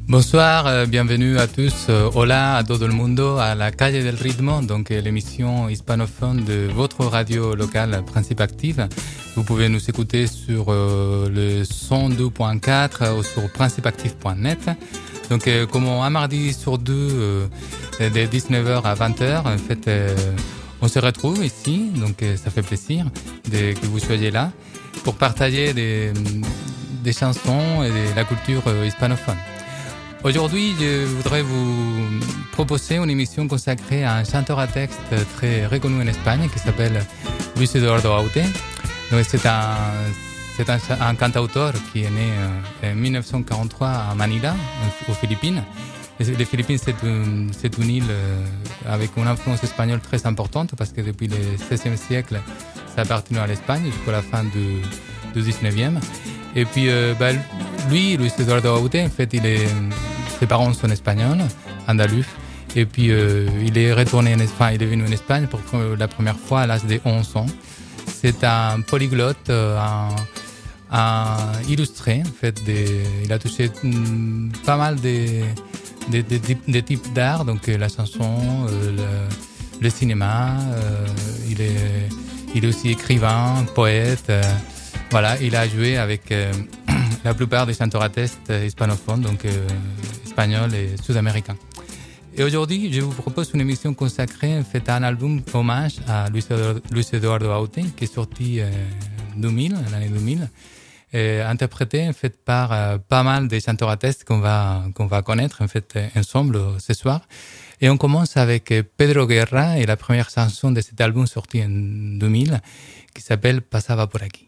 Bonsoir, bienvenue à tous, hola a todo el mundo, à la Calle del Ritmo, donc l'émission hispanophone de votre radio locale Principe Active. Vous pouvez nous écouter sur le 102.4 ou sur principeactive.net. Donc comme un mardi sur deux, de 19h à 20h, en fait, on se retrouve ici, donc ça fait plaisir que vous soyez là pour partager des chansons et de la culture hispanophone. Aujourd'hui, je voudrais vous proposer une émission consacrée à un chanteur à texte très reconnu en Espagne qui s'appelle Luis Eduardo Aute. Donc, c'est un cantauteur qui est né en 1943 à Manila, aux Philippines. Les Philippines, c'est une île avec une influence espagnole très importante parce que depuis le XVIe siècle, ça appartenait à l'Espagne jusqu'à la fin du XIXe. Et puis, Luis Eduardo Aute, en fait, ses parents sont espagnols, andalous. Et puis, il est retourné en Espagne, il est venu en Espagne pour la première fois à l'âge de 11 ans. C'est un polyglotte, un illustré, en fait. Il a touché pas mal de types d'art, donc la chanson, le cinéma. Il est aussi écrivain, poète. Voilà, il a joué avec la plupart des chanteurs à texte hispanophones, donc espagnols et sud-américains. Et aujourd'hui, je vous propose une émission consacrée en fait, à un album hommage à Luis Eduardo Aute, qui est sorti en l'année 2000, interprété en fait, par pas mal de chanteurs à texte qu'on va connaître en fait, ensemble ce soir. Et on commence avec Pedro Guerra et la première chanson de cet album sorti en 2000, qui s'appelle Pasaba por aquí.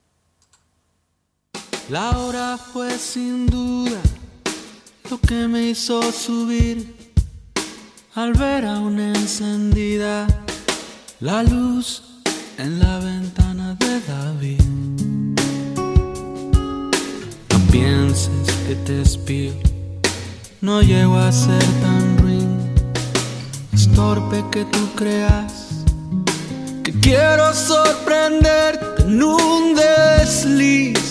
La hora fue sin duda lo que me hizo subir al ver aún encendida la luz en la ventana de David. No pienses que te espío, no llego a ser tan ruin, es torpe que tú creas que quiero sorprenderte en un desliz.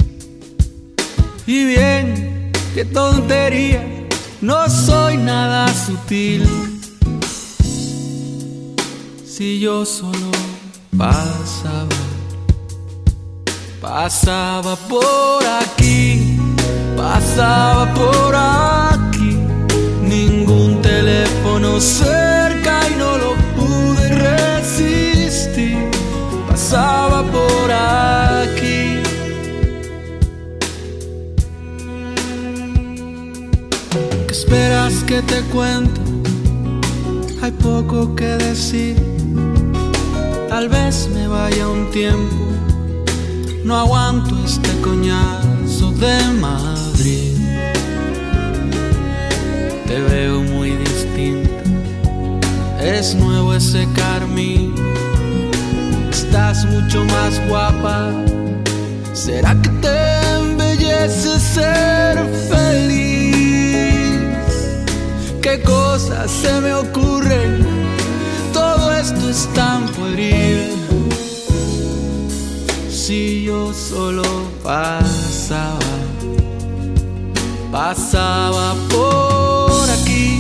Y bien, qué tontería, no soy nada sutil. Si yo solo pasaba por aquí, ningún teléfono cerca y no lo pude resistir. Pasaba por aquí. ¿Esperas que te cuente? Hay poco que decir. Tal vez me vaya un tiempo. No aguanto este coñazo de Madrid. Te veo muy distinta. Es nuevo ese carmín. Estás mucho más guapa. ¿Será que te embellece ser feliz? ¿Qué cosas se me ocurren? Todo esto es tan pueril. Si yo solo pasaba por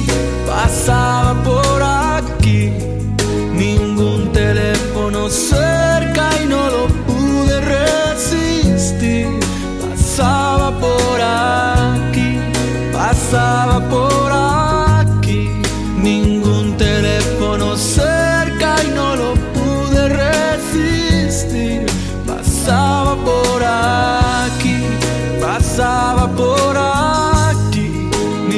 aquí, ningún teléfono cerca y no lo pude resistir. Pasaba por aquí, ningún teléfono cerca y no lo pude resistir. Pasaba por aquí,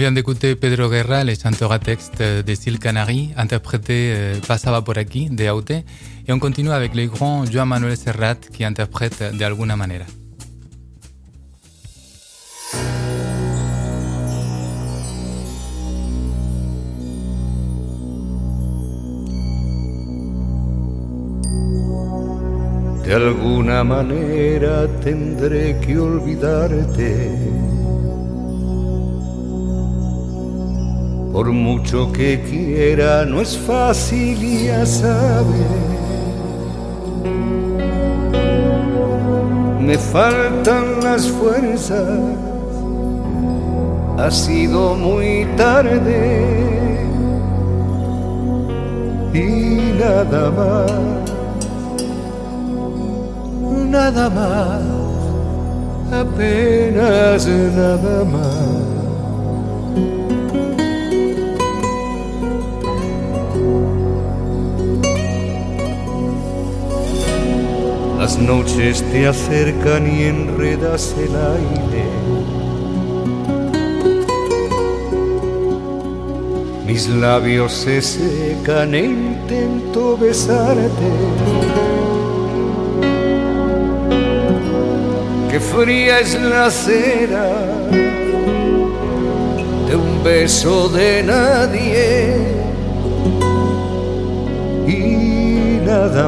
vient d'écouter Pedro Guerra, le chanteur à texte des Îles Canaries, interprété Pasaba por aquí de Aute. Et on continue avec le grand Joan Manuel Serrat qui interprète De alguna manera. De alguna manera tendré que olvidarte, por mucho que quiera no es fácil, ya sabes. Me faltan las fuerzas, ha sido muy tarde y nada más, apenas nada más. Las noches te acercan y enredas el aire. Mis labios se secan e intento besarte. Qué fría es la cera de un beso de nadie y nada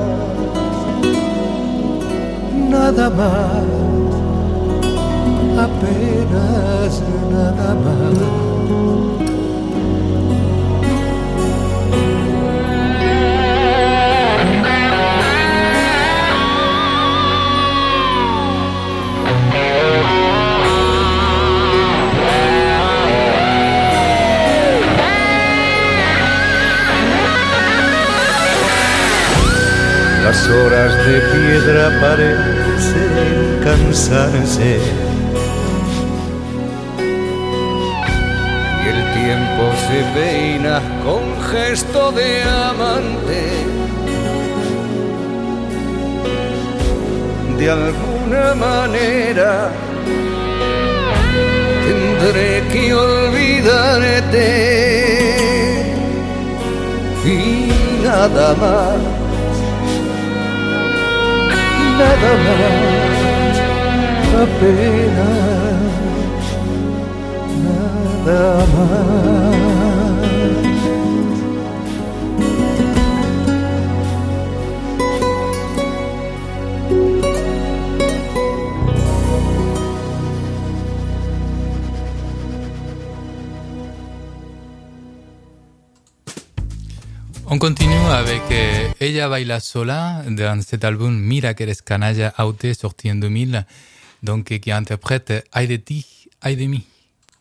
más, apenas nada más. Las horas de piedra parecen cansarse y el tiempo se peina con gesto de amante. De alguna manera tendré que olvidarte y nada más, apenas nada más. On continue avec Ella baila sola dans cet album Mira que eres canalla Aute sorti en 2000, donc qui interprète Ay de ti, ay de mí.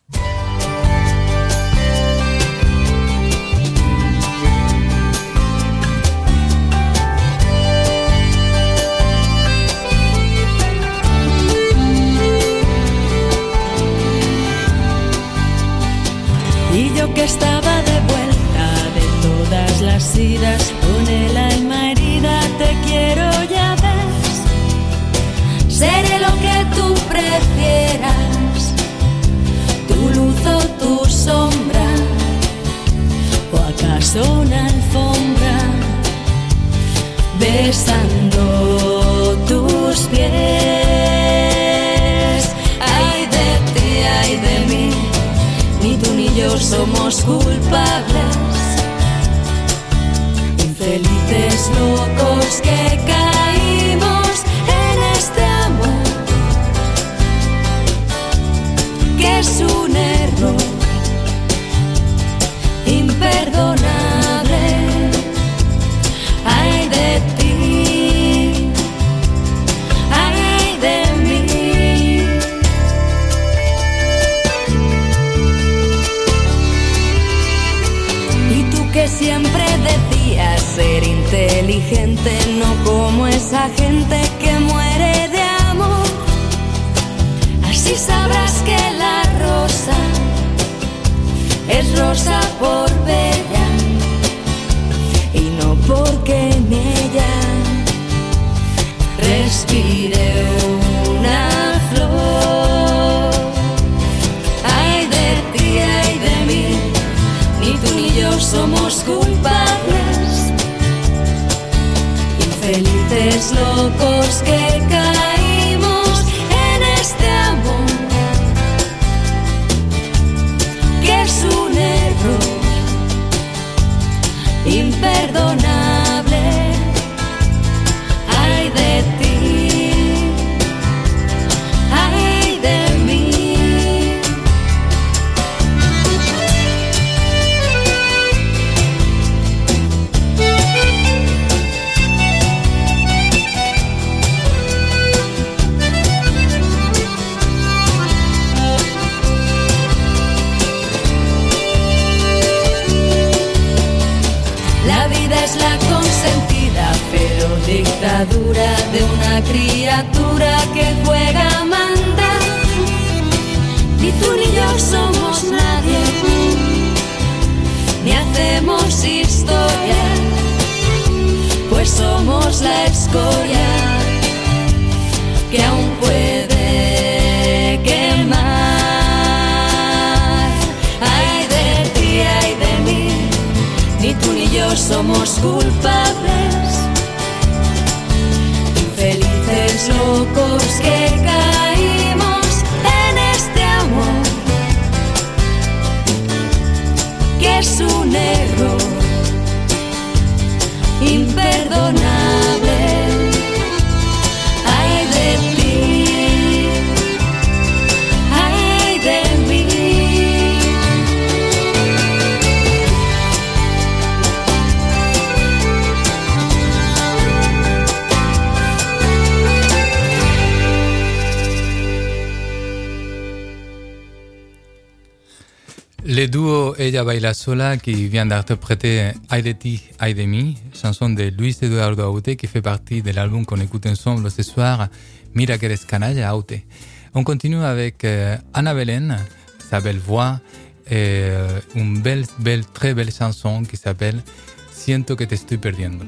Y yo que estaba de vuelta de todas las idas, con el alma herida, te quiero, ya ves. Seré lo que tú prefieras, tu luz o tu sombra, o acaso una alfombra, besando tus pies. Ay de ti, ay de mí, ni tú ni yo somos culpables, infelices locos que caímos en este amor, que es un error imperdonable. Ay de ti, ay de mí. Y tú que siempre decías ser inteligente, no como esa gente que muere de amor, así sabrás que la rosa es rosa por bella y no porque en ella respire una flor. Ay de ti, Felices locos que caímos en este amor, que es un error imperdonable. Ay de ti, ay de mí. Es la consentida, pero dictadura de una criatura que juega a mandar. Ni tú ni yo somos nadie, ni hacemos historia, pues somos la escoria que aún puede quemar. Ay de ti, ay de mí, ni tú ni yo somos culpables, infelices locos que caímos en este amor, que es un error imperdonable. Ay de ti, ay de mí. Le duo Ella Baila Sola qui vient d'interpréter Ay de ti, ay de mí, chanson de Luis Eduardo Aute qui fait partie de l'album qu'on écoute ensemble ce soir, Mira que eres canalla, Aute. On continue avec Ana Belén, sa belle voix, et une très belle chanson qui s'appelle Siento que te estoy perdiendo.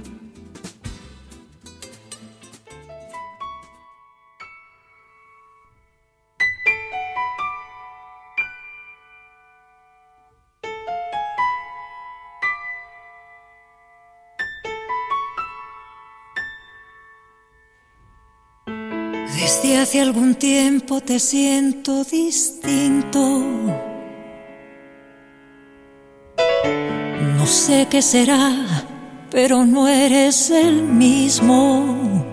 Desde hace algún tiempo te siento distinto. No sé qué será, pero no eres el mismo.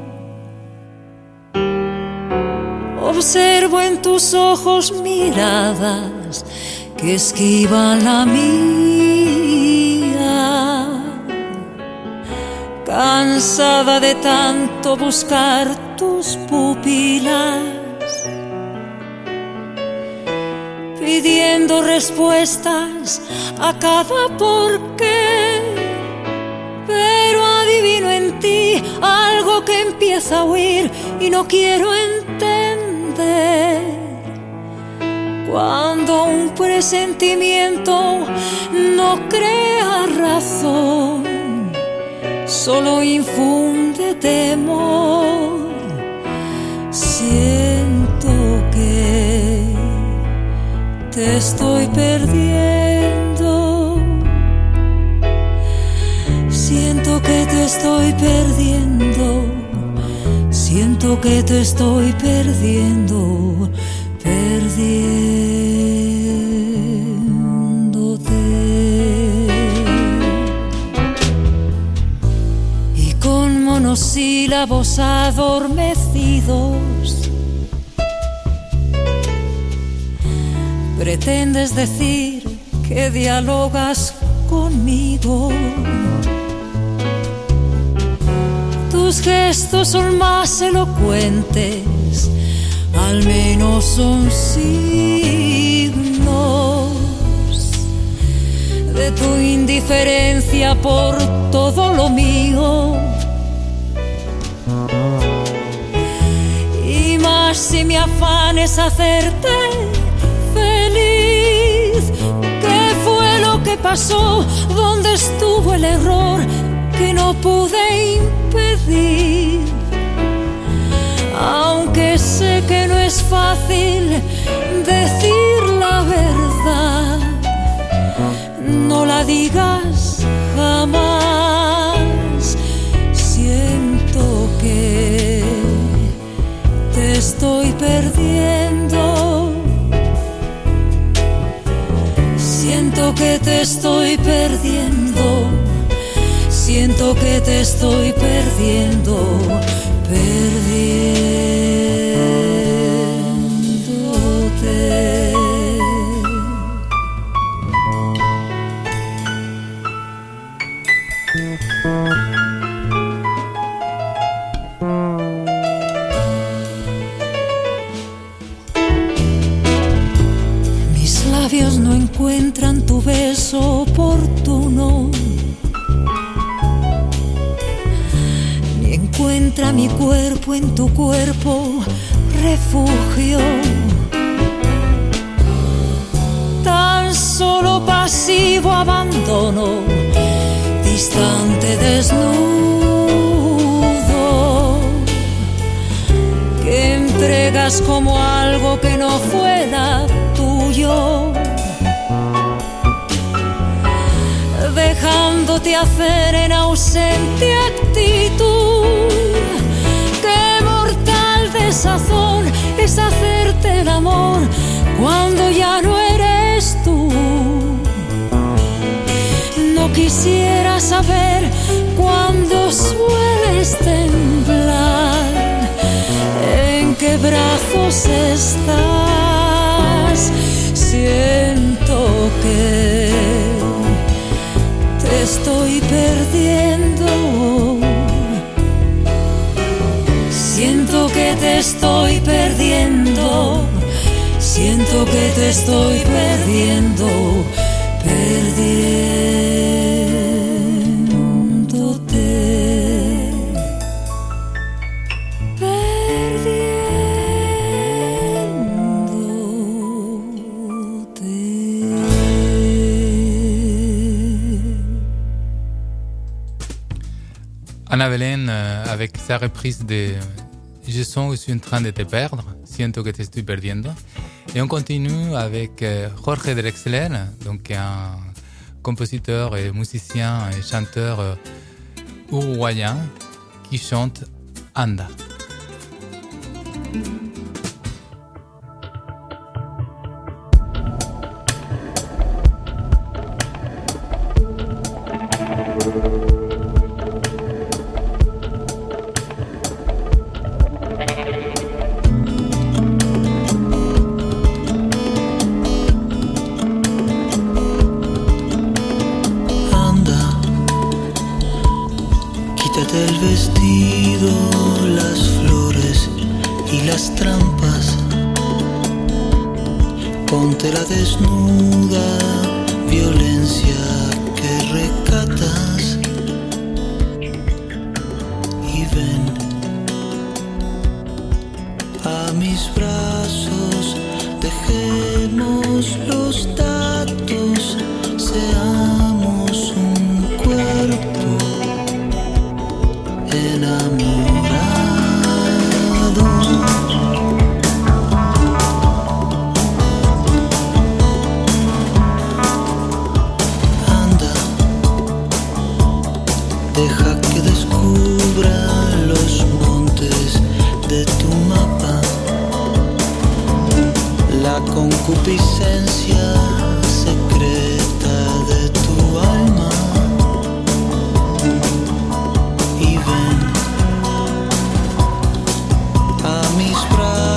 Observo en tus ojos miradas que esquivan la mía. Cansada de tanto buscar tus pupilas, pidiendo respuestas a cada porqué, pero adivino en ti algo que empieza a huir y no quiero entender. Cuando un presentimiento no crea razón, solo infunde temor. Siento que te estoy perdiendo. Siento que te estoy perdiendo. Siento que te estoy perdiendo. Perdiéndote. Y con monosílabos adormecidos pretendes decir que dialogas conmigo. Tus gestos son más elocuentes, al menos son signos de tu indiferencia por todo lo mío. Y más si mi afán es hacerte feliz. ¿Qué fue lo que pasó? ¿Dónde estuvo el error que no pude impedir? Aunque sé que no es fácil decir la verdad, no la digas jamás. Siento que estoy perdiendo. Siento que te estoy perdiendo. Siento que te estoy perdiendo, perdiéndote. Mis labios no encuentran tu beso oportuno. Encuentra mi cuerpo en tu cuerpo, refugio. Tan solo pasivo abandono, distante desnudo, que entregas como algo que no fuera tuyo, dejándote hacer en ausente actitud. Qué mortal desazón es hacerte el amor cuando ya no eres tú. No quisiera saber cuándo sueles temblar, en qué brazos estás. Siento que te estoy perdiendo. Siento que te estoy perdiendo. Siento que te estoy perdiendo, perdiéndote, perdiéndote. Ana Belén avec sa reprise de Je sens que je suis en train de te perdre, siento que te estoy perdiendo. Et on continue avec Jorge Drexler, donc un compositeur et musicien et chanteur uruguayen qui chante Anda. El vestido, las flores y las trampas. Ponte la desnuda violencia que recatas y ven a mis brazos. Dejemos los datos, seamos un cuerpo enamorado. Anda, deja que descubra los montes de tu mapa, la concupiscencia secreta de tu alma. Y ven a mis brazos.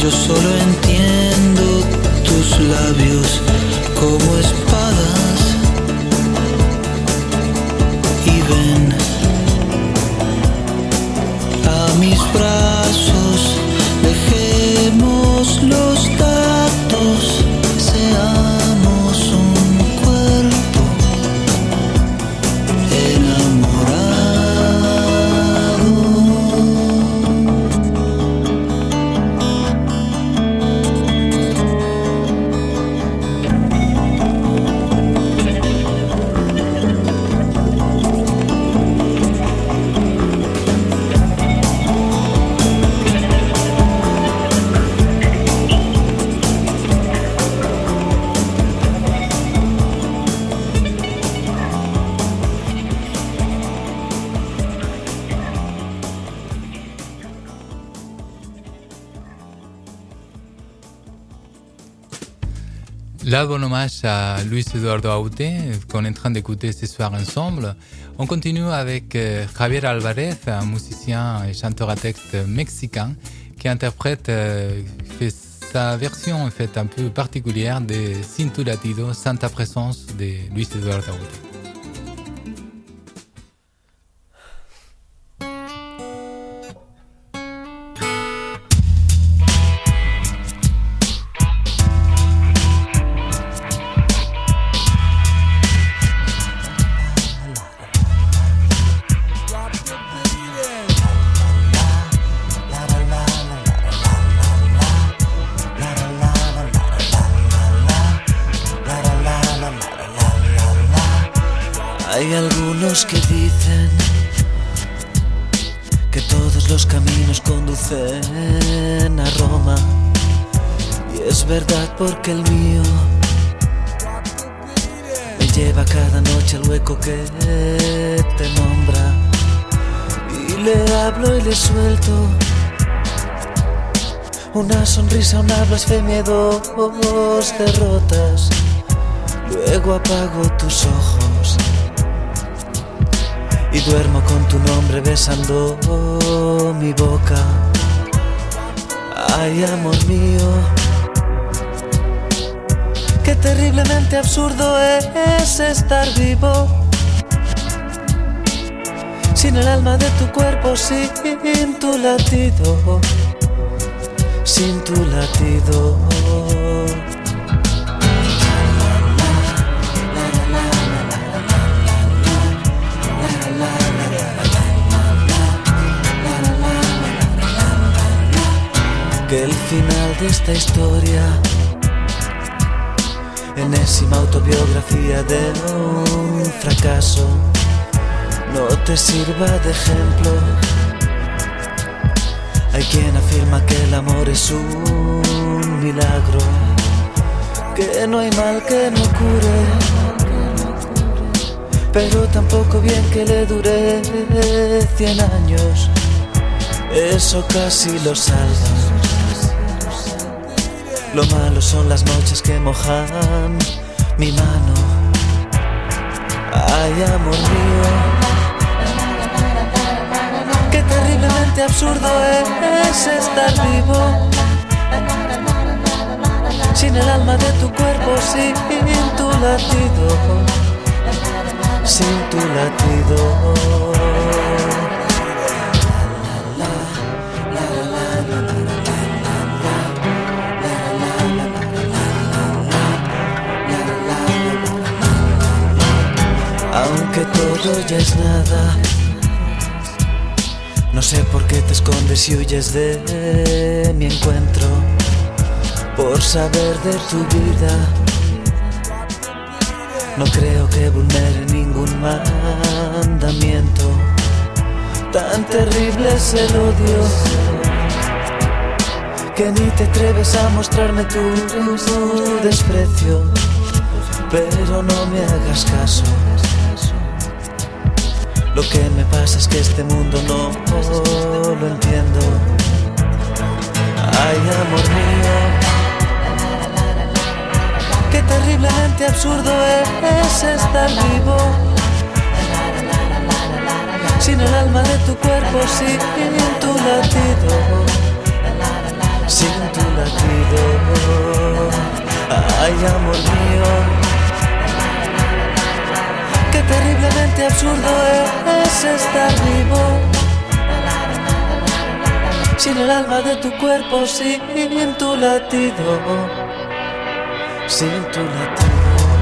Yo solo entiendo tus labios como espadas. Y ven a mis brazos, dejemos los datos, seamos un cuerpo enamorado. Là, bon hommage à Luis Eduardo Aute, qu'on est en train d'écouter ce soir ensemble. On continue avec Javier Alvarez, un musicien et chanteur à texte mexicain qui interprète fait sa version en fait un peu particulière de Sin tu latido, sans ta présence de Luis Eduardo Aute. Hay algunos que dicen que todos los caminos conducen a Roma, y es verdad porque el mío me lleva cada noche al hueco que te nombra, y le hablo y le suelto una sonrisa, una blasfemia y dos derrotas. Luego apago tus ojos y duermo con tu nombre besando mi boca. Ay, amor mío, qué terriblemente absurdo es estar vivo sin el alma de tu cuerpo, sin tu latido, sin tu latido. Que el final de esta historia, enésima autobiografía de un fracaso, no te sirva de ejemplo. Hay quien afirma que el amor es un milagro, que no hay mal que no cure, pero tampoco bien que le dure 100 años. Eso casi lo salva. Lo malo son las noches que mojan mi mano. Ay, amor mío, qué terriblemente absurdo es estar vivo sin el alma de tu cuerpo, sin tu latido, sin tu latido. Aunque todo ya es nada, no sé por qué te escondes y huyes de mi encuentro, por saber de tu vida. No creo que vulnere ningún mandamiento, tan terrible es el odio, que ni te atreves a mostrarme tu desprecio. Pero no me hagas caso, lo que me pasa es que este mundo no lo entiendo. Ay, amor mío, qué terriblemente absurdo es estar vivo sin el alma de tu cuerpo, sin tu latido, sin tu latido. Realmente absurdo es estar vivo sin el alma de tu cuerpo, sin tu latido, sin tu latido.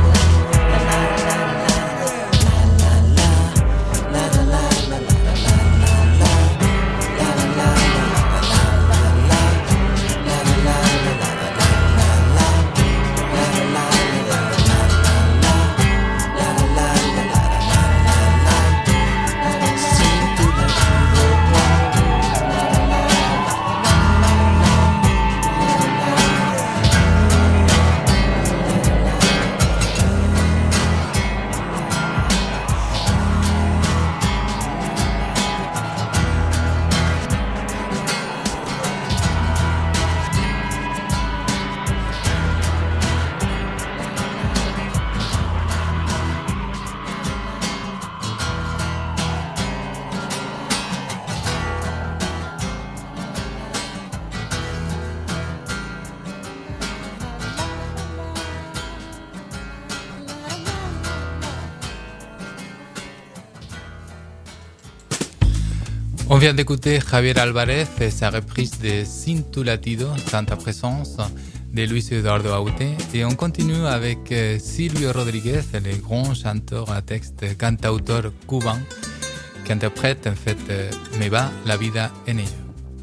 On vient d'écouter Javier Álvarez et sa reprise de Sin tu latido, Tanta présence, de Luis Eduardo Aute. Et on continue avec Silvio Rodríguez, le grand chanteur à texte, cantauteur cubain, qui interprète en fait Me va la vida en ello.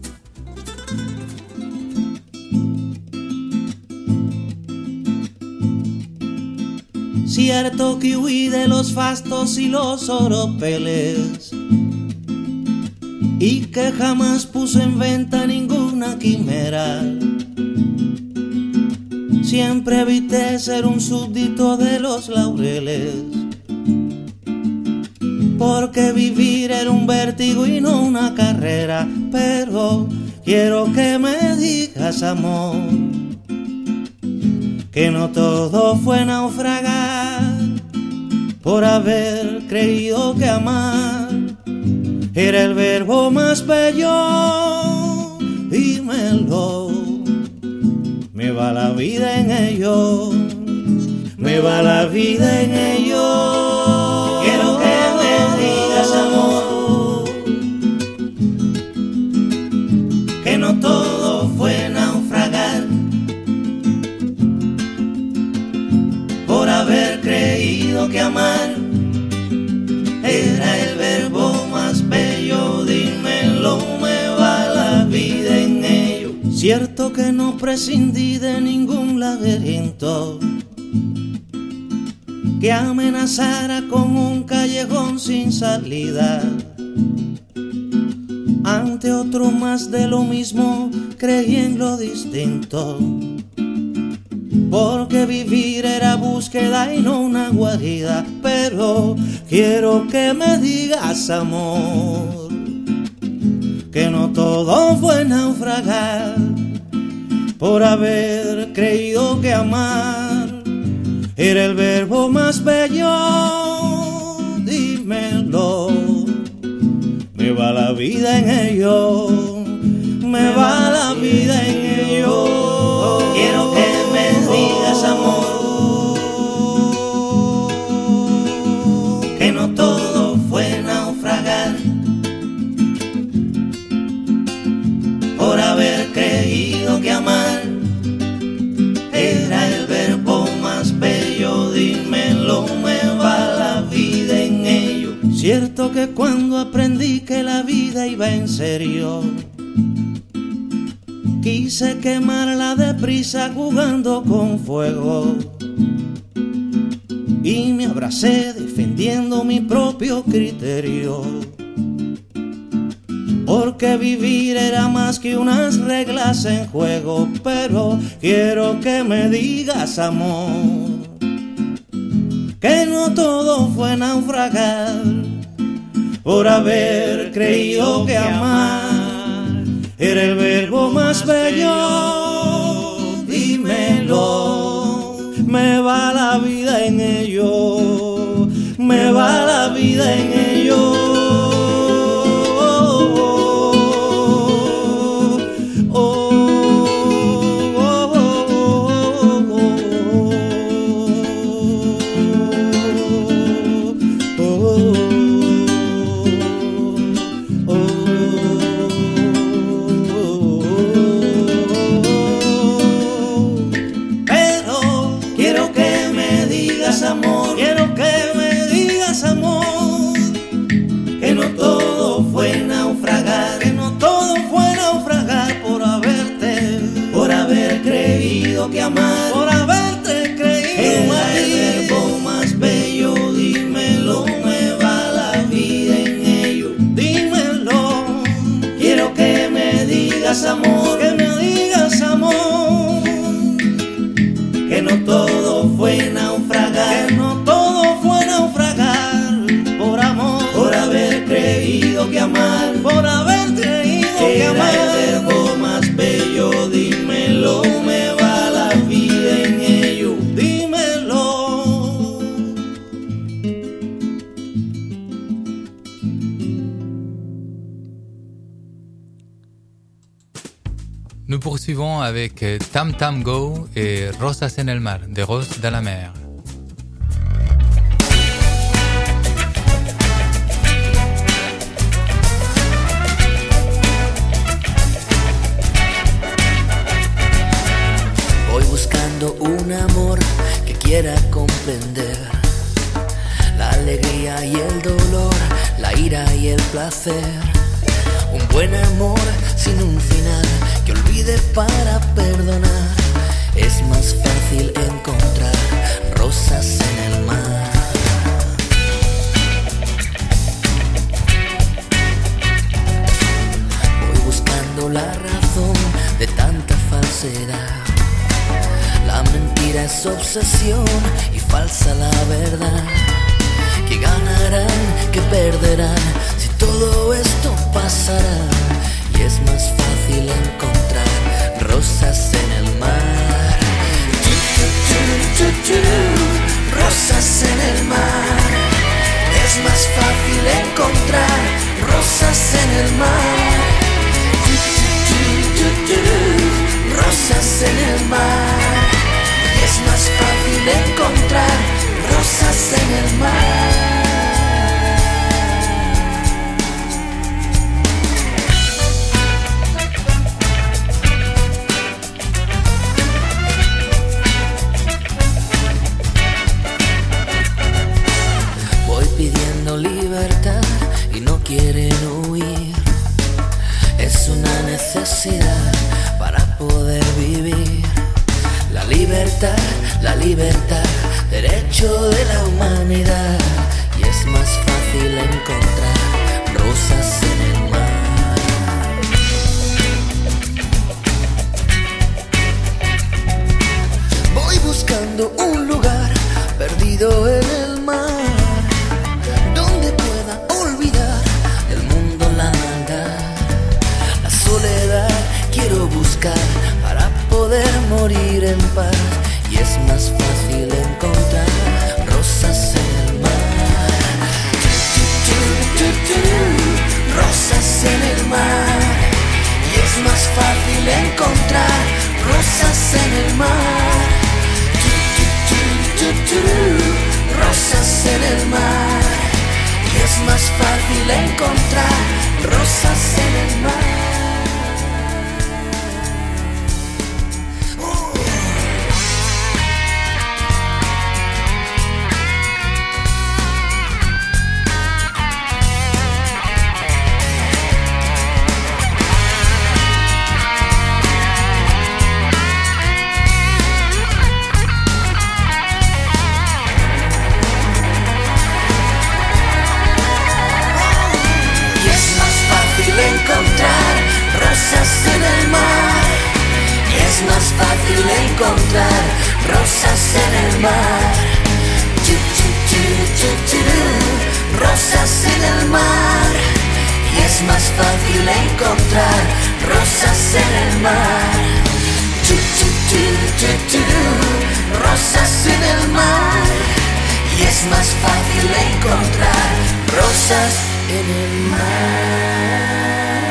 Cierto que huí de los fastos y los oropeles, y que jamás puse en venta ninguna quimera. Siempre evité ser un súbdito de los laureles, porque vivir era un vértigo y no una carrera. Pero quiero que me digas, amor, que no todo fue naufragar por haber creído que amar era el verbo más bello. Dímelo, me va la vida en ello, me va la vida en ello. Quiero que me digas, amor, que no todo fue naufragar por haber creído que amar era el verbo más bello. Dímelo, me va la vida en ello. Cierto que no prescindí de ningún laberinto que amenazara con un callejón sin salida. Ante otro más de lo mismo creí en lo distinto, porque vivir era búsqueda y no una guarida. Pero quiero que me digas, amor, que no todo fue naufragar por haber creído que amar era el verbo más bello. Dímelo, me va la vida en ello, me va la vida en ello. Quiero que me digas, amor, que no todo fue naufragar por haber creído que amar era el verbo más bello. Dímelo, me va la vida en ello. Cierto que cuando aprendí que la vida iba en serio, quise quemarla deprisa jugando con fuego, y me abracé defendiendo mi propio criterio, porque vivir era más que unas reglas en juego. Pero quiero que me digas, amor, que no todo fue naufragar por haber creído que amar era el verbo más bello. Dímelo, me va la vida en ello, me va la vida en ello. Oh, digas amor, que me digas amor, que no todo fue naufragar, que no todo fue naufragar por amor, por haber creído que amar, por haber creído que amar era el verbo más bello. Dímelo, me va la vida en ello, dímelo. Nous poursuivons avec Tam Tam Go et Rosas en el Mar, de Rose de la Mer. Voy buscando un amor que quiera comprender la alegría y el dolor, la ira y el placer. Un buen amor sin un final que olvide para perdonar. Es más fácil encontrar rosas en el mar. Voy buscando la razón de tanta falsedad. La mentira es obsesión y falsa la verdad. Que ganarán, que perderán, si todo esto pasará. Y es más fácil encontrar rosas en el mar. Rosas en el mar. Es más fácil encontrar rosas en el mar. Rosas en el mar. Es más fácil encontrar rosas en el mar. Voy pidiendo libertad y no quieren huir. Es una necesidad para poder vivir. La libertad, derecho de la humanidad. Y es más fácil encontrar rosas en el mar. Voy buscando un lugar perdido en el mar, donde pueda olvidar del mundo la maldad. La soledad quiero buscar para poder morir en paz. Y es más fácil encontrar rosas en el mar. Rosas en el mar. Y es más fácil encontrar rosas en el mar. Rosas en el mar. Y es más fácil encontrar rosas en el mar. Encontrar rosas en el mar. Y es más fácil encontrar rosas en el mar. Rosas en el mar. Y es más fácil encontrar rosas en el mar. Rosas en el mar. Y es más fácil encontrar rosas en el mar.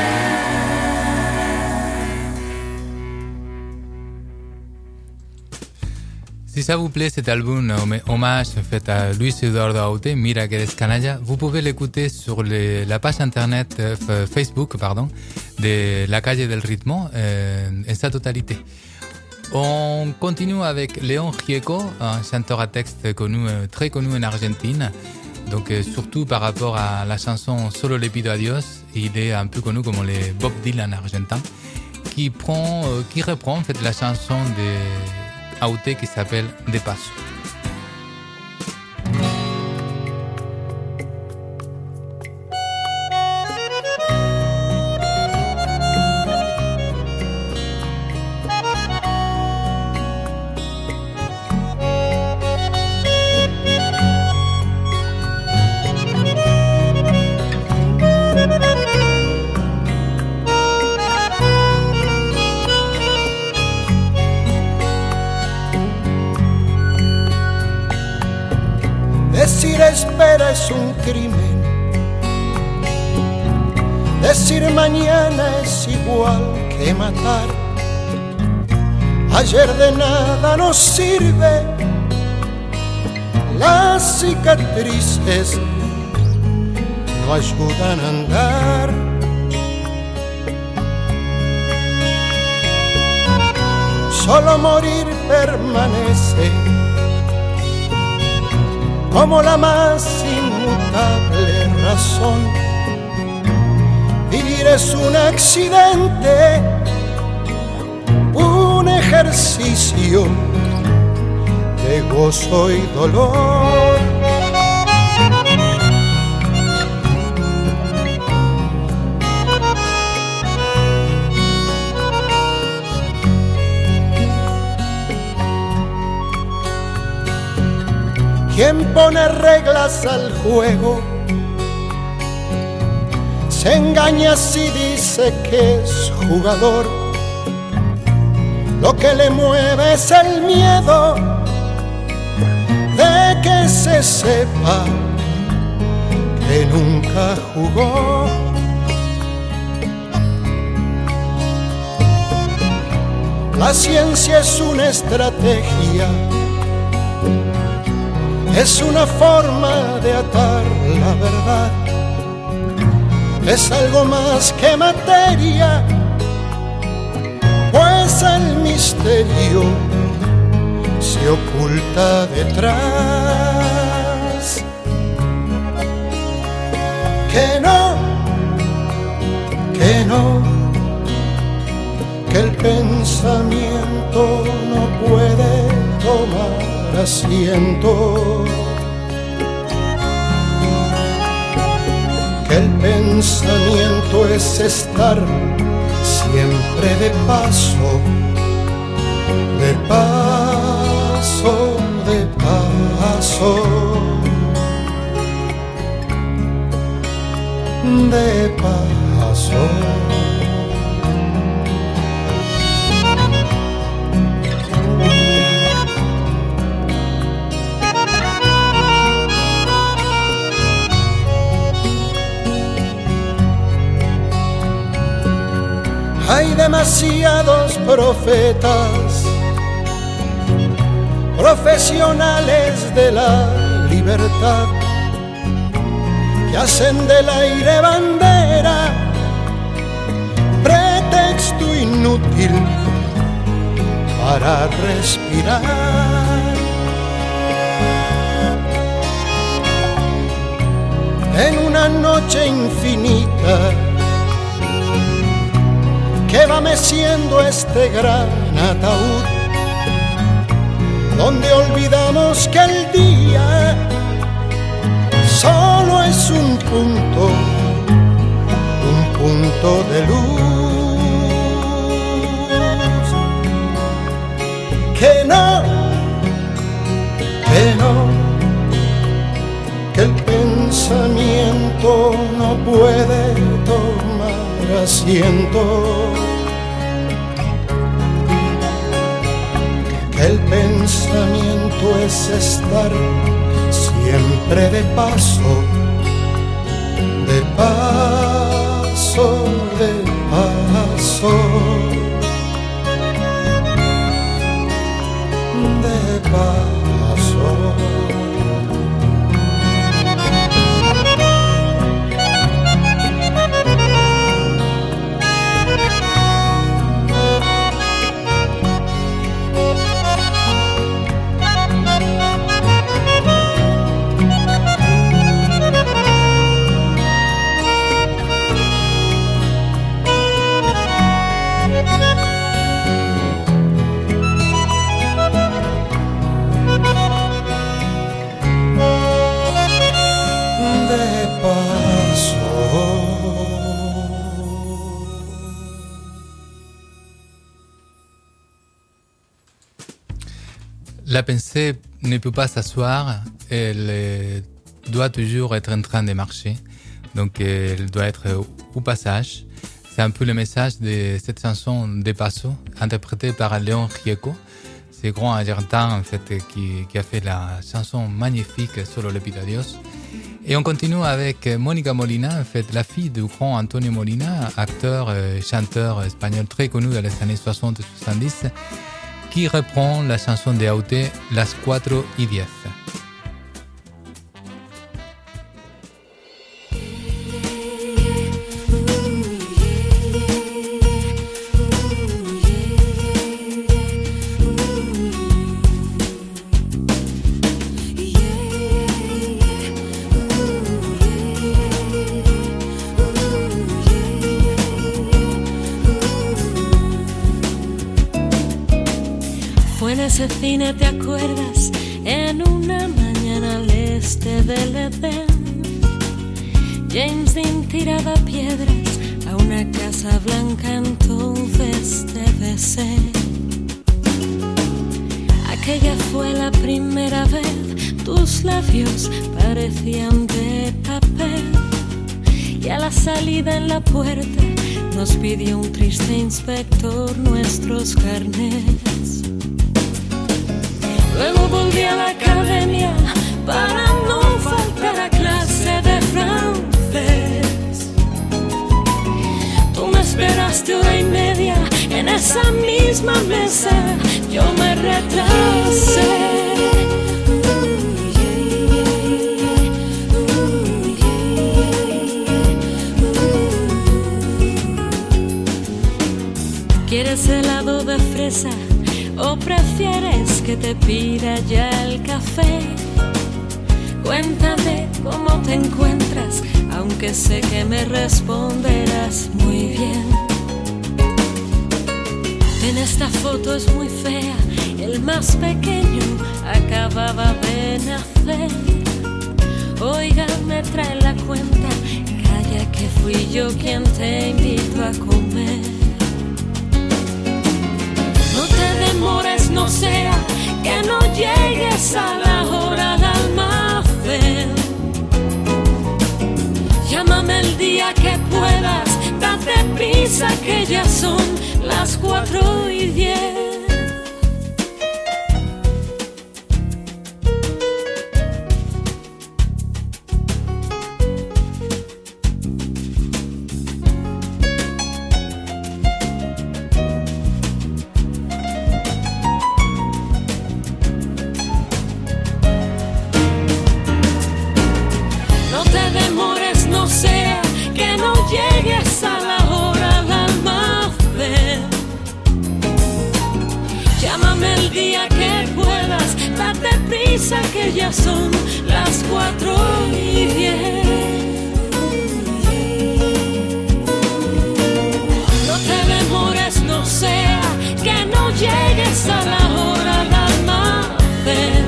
Si ça vous plaît, cet album hommage fait à Luis Eduardo Aute, Mira que eres canalla, vous pouvez l'écouter sur la page internet Facebook de La Calle del Ritmo en sa totalité. On continue avec León Gieco, un chanteur à texte très connu en Argentine. Donc surtout par rapport à la chanson Solo le pido a Dios, il est un peu connu comme le Bob Dylan argentin, qui reprend en fait la chanson de Aute qui s'appelle De Paso. es un crimen. Decir mañana es igual que matar. Ayer de nada nos sirve. Las cicatrices no ayudan a andar. Solo morir permanece como la más inmutable razón. Vivir es un accidente, un ejercicio de gozo y dolor. Quien pone reglas al juego se engaña si dice que es jugador. Lo que le mueve es el miedo de que se sepa que nunca jugó. La ciencia es una estrategia, es una forma de atar la verdad. Es algo más que materia, pues el misterio se oculta detrás. Que no, que no, que el pensamiento no puede tomar asiento, que el pensamiento es estar siempre de paso, de paso, de paso, de paso. Hay demasiados profetas, profesionales de la libertad, que hacen del aire bandera, pretexto inútil para respirar. En una noche infinita que va meciendo este gran ataúd, donde olvidamos que el día solo es un punto de luz. Que no, que no, que el pensamiento no puede tomar asiento, que el pensamiento es estar siempre de paso, de paso, de paso, de paso. La pensée ne peut pas s'asseoir, elle doit toujours être en train de marcher, donc elle doit être au passage. C'est un peu le message de cette chanson De Paso, interprétée par León Gieco, ce grand argentin en fait qui a fait la chanson magnifique Solo le pido a Dios. Et on continue avec Mónica Molina, en fait la fille du grand Antonio Molina, acteur et chanteur espagnol très connu dans les années 60 et 70, qui reprend la chanson de Aute, Las 4:10. Ese cine, ¿te acuerdas? En una mañana al este del Edén, James Dean tiraba piedras a una casa blanca, entonces debe ser. Aquella fue la primera vez, tus labios parecían de papel, y a la salida en la puerta nos pidió un triste inspector nuestros carnets. Luego volví a la academia para no faltar a clase de francés. Tú me esperaste hora y media en esa misma mesa, yo me retrasé. ¿Quieres helado de fresa? ¿O prefieres que te pida ya el café? Cuéntame cómo te encuentras, aunque sé que me responderás muy bien. En esta foto es muy fea, el más pequeño acababa de nacer. Oiga, me trae la cuenta, calla que fui yo quien te invito a comer. No te demores, no sea que no llegues a la hora al almacén. Llámame el día que puedas, date prisa que ya son las 4:10. Llegues a la hora al almacén. Llámame el día que puedas, date prisa que ya son las 4:10. No te demores, no sea que no llegues a la hora al almacén.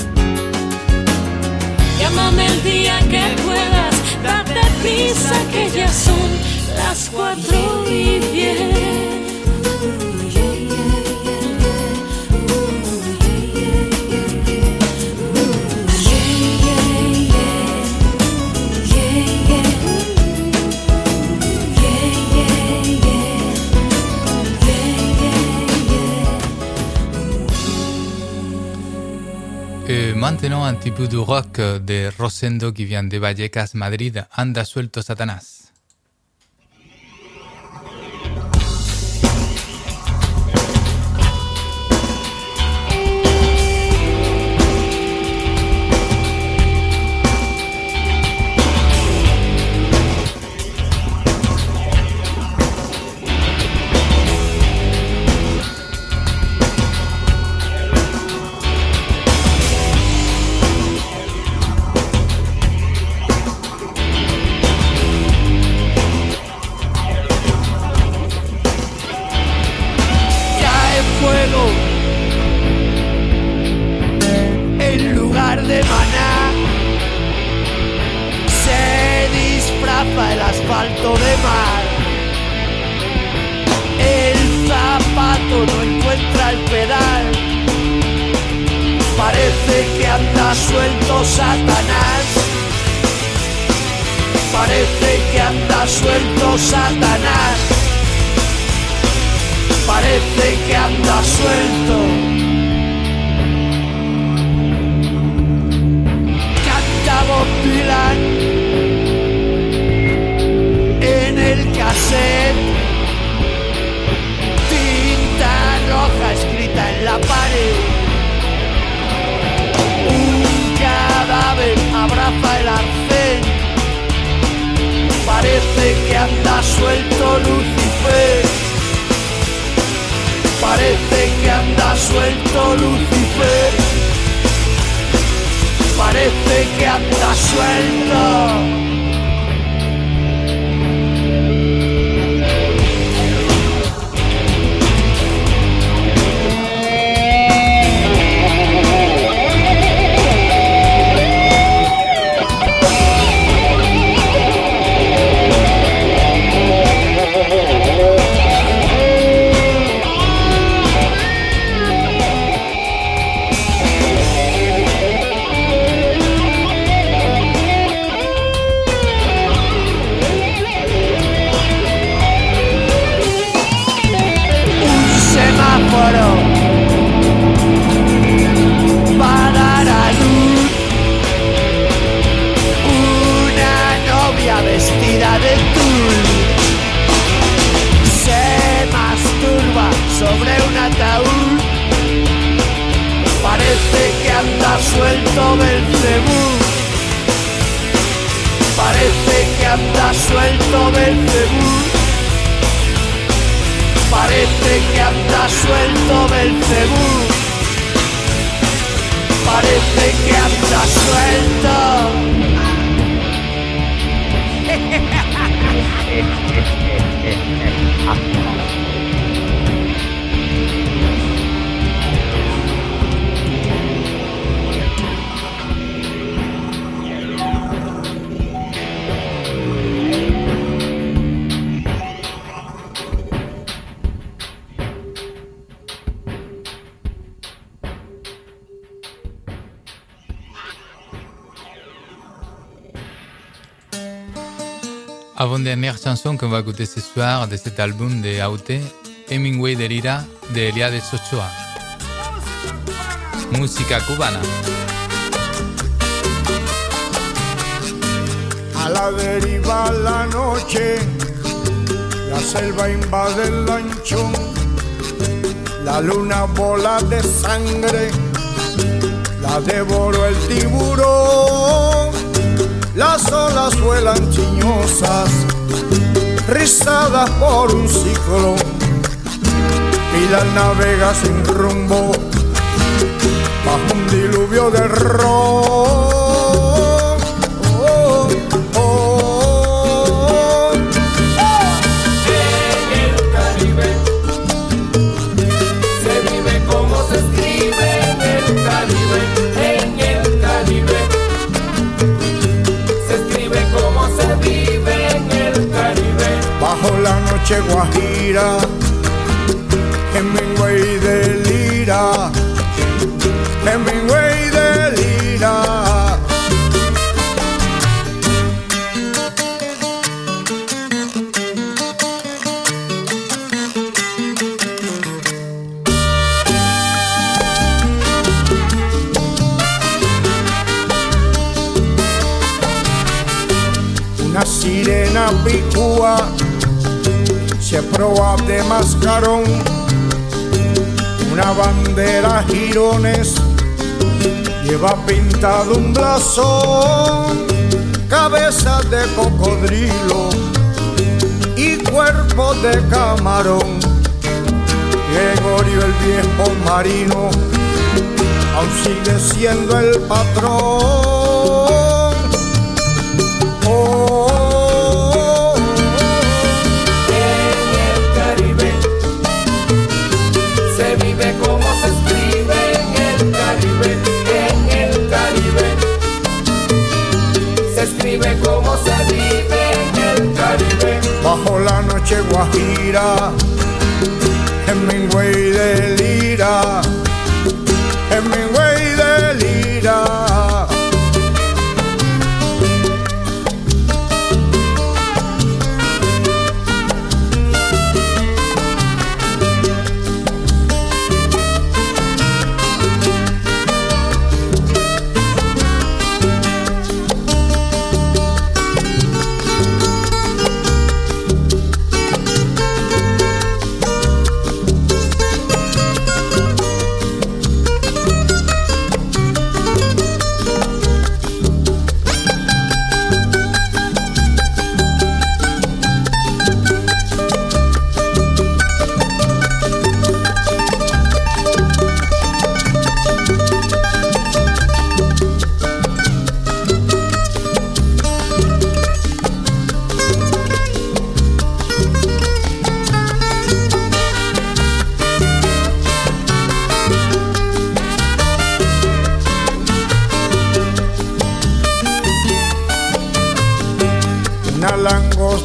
Llámame el día que puedas, date prisa que ya son las 4:10. Maintenant un petit peu de rock de Rosendo qui vient de Vallecas, Madrid, Anda suelto Satanás. El asfalto de mar, el zapato no encuentra el pedal, parece que anda suelto Satanás, parece que anda suelto Satanás, parece que anda suelto. Canta Bob Dylan sed. Tinta roja escrita en la pared. Un cadáver abraza el arcén. Parece que anda suelto Lucifer. Parece que anda suelto Lucifer. Parece que anda suelto. Va a dar a luz una novia vestida de tul. Se masturba sobre un ataúd. Parece que anda suelto Belcebú. Parece que anda suelto Belcebú. Parece que anda suelto Belcebú. Parece que anda suelto. Avant-dernière chanson qu'on va écouter ce soir de cet album de Aute, Hemingway de Lira de Eliades Ochoa. Música cubana. A la deriva la noche, la selva invade el lanchón, la luna bola de sangre, la devoró el tiburón. Las olas vuelan chiñosas, rizadas por un ciclón, y la navega sin rumbo bajo un diluvio de ron. En el Caribe se vive como se escribe en el Caribe. En el Caribe se escribe como se vive en el Caribe. Bajo la noche guajira, Hemingway de Lira, Hemingway de Lira. Una sirena picúa se proa de mascarón, una bandera jirones lleva pintado un blasón, cabeza de cocodrilo y cuerpo de camarón. Gregorio el viejo marino aún sigue siendo el patrón. Como se escribe en el Caribe, en el Caribe se escribe como se vive en el Caribe. Bajo la noche guajira, Hemingway de Lira, Hemingway de Lira.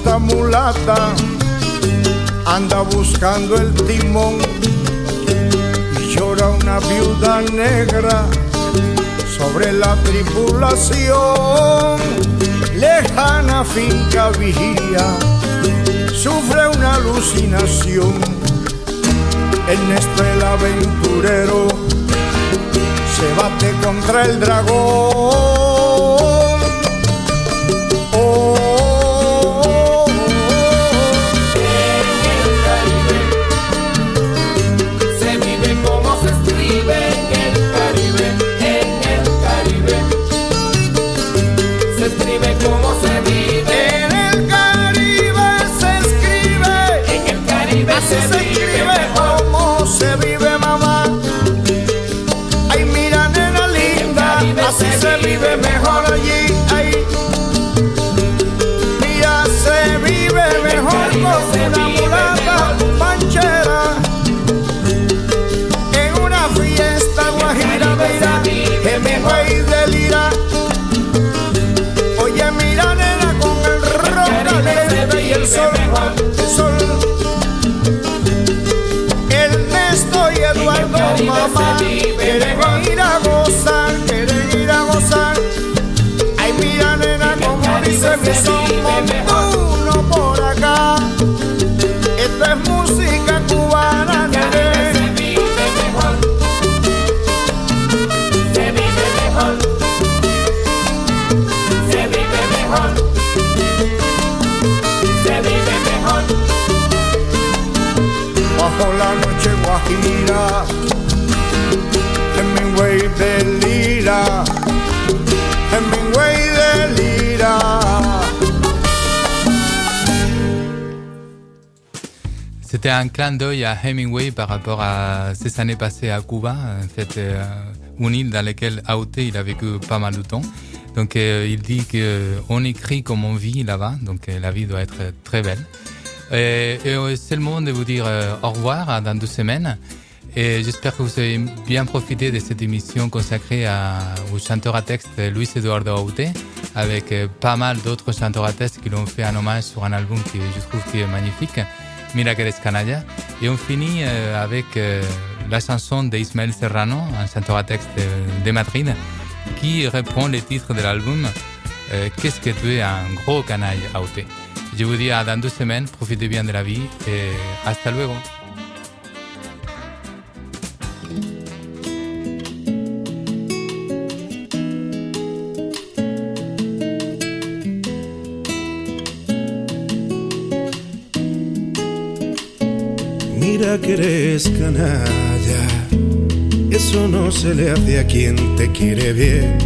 esta mulata anda buscando el timón y llora una viuda negra sobre la tripulación. Lejana finca vigía, sufre una alucinación. Ernesto el aventurero se bate contra el dragón. Así se vive mejor allí, ahí. Mira, se vive mejor con una mulata panchera en una fiesta guajira, mira, Hemingway delira. Oye, mira, nena, con el rock alegre y el sol, Ernesto y Eduardo, mamá, quieren ir a gozar, ay mira nena como dice mi son montuno por acá. Esto es música cubana, nene. Se vive mejor, se vive mejor, se vive mejor, se vive mejor. Bajo la noche guajira, Hemingway delira, Hemingway delira. C'était un clin d'œil à Hemingway par rapport à ses années passées à Cuba, en fait, une île dans laquelle Aute il a vécu pas mal de temps. Donc il dit qu'on écrit comme on vit là-bas, donc la vie doit être très belle. Et c'est le moment de vous dire au revoir dans 2 semaines. Et j'espère que vous avez bien profité de cette émission consacrée au chanteur à texte Luis Eduardo Aute, avec pas mal d'autres chanteurs à texte qui l'ont fait un hommage sur un album que je trouve qui est magnifique, Mira que eres canalla. Et on finit avec la chanson d'Ismael Serrano, un chanteur à texte de Madrid, qui reprend les titres de l'album Qu'est-ce que tu es un gros canaille Aute. Je vous dis à dans 2 semaines, profitez bien de la vie et hasta luego. Mira que eres canalla, eso no se le hace a quien te quiere bien.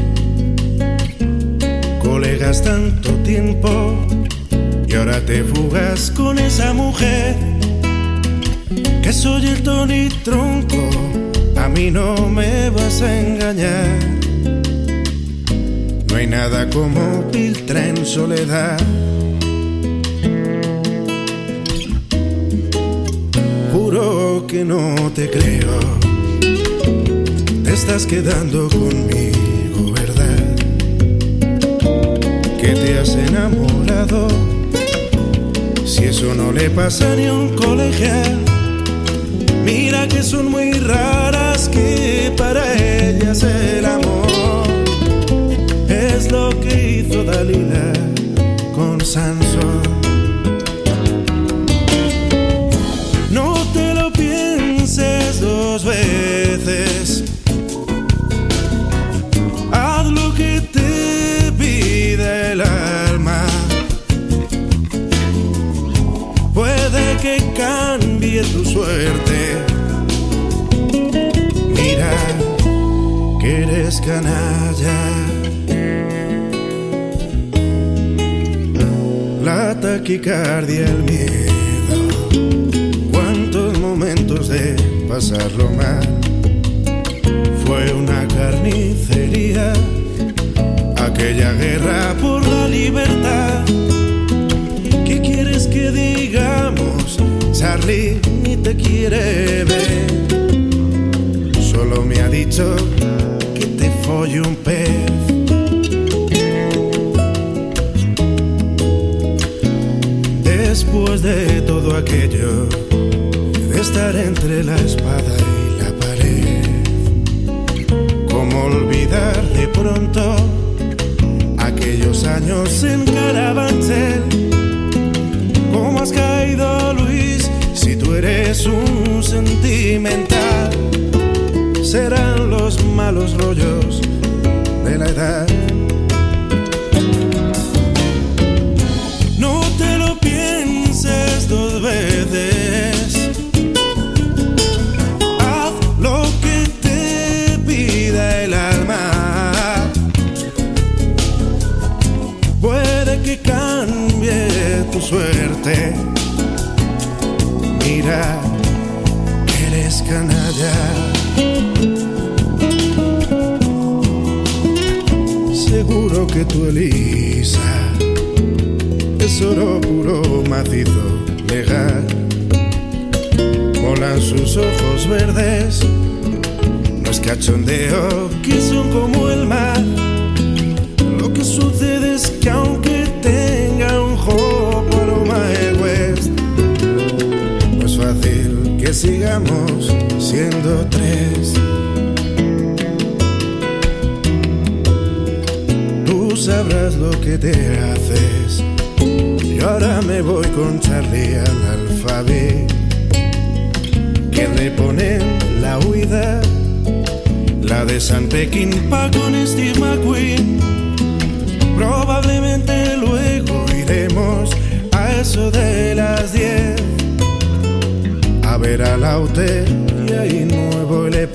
Colegas tanto tiempo y ahora te fugas con esa mujer. Que soy el Tony Tronco, a mí no me vas a engañar. No hay nada como Piltra en soledad. Juro que no te creo, te estás quedando conmigo, ¿verdad? Que te has enamorado, si eso no le pasa ni a un colegial. Mira que son muy raras, que para ellas el amor es lo que hizo Dalila con Sansón. No te lo pienses 2 veces, haz lo que te pide el alma. Puede que cambie tu suerte. Mira que eres canalla. La taquicardia, el miedo, cuántos momentos de pasarlo mal. Fue una carnicería, aquella guerra por la libertad. ¿Qué quieres que digamos? Charlie ni te quiere ver, solo me ha dicho que te folle un pez. después de todo aquello, de estar entre la espada y la pared. ¿Cómo olvidar de pronto aquellos años en Carabanchel? ¿Cómo has caído, Luis, si tú eres un sentimental? Serán los malos rollos de la edad. No te lo pienses dos veces. Haz lo que te pida el alma. Puede que cambie tu suerte. Mira, eres canalla. Seguro que tu Elisa es oro puro, macizo, legal. Volan sus ojos verdes, no es cachondeo, que son como el mar. Lo que sucede es que aunque tenga un jopo aroma de West, no es fácil que sigamos siendo tres. Tú sabrás lo que te haces. Y ahora me voy con Charlie al Alfabe, que reponen la huida, la de San Peckinpah con Steve McQueen. Probablemente luego iremos a eso de las 10 a ver al Aute y ahí nuevo LP.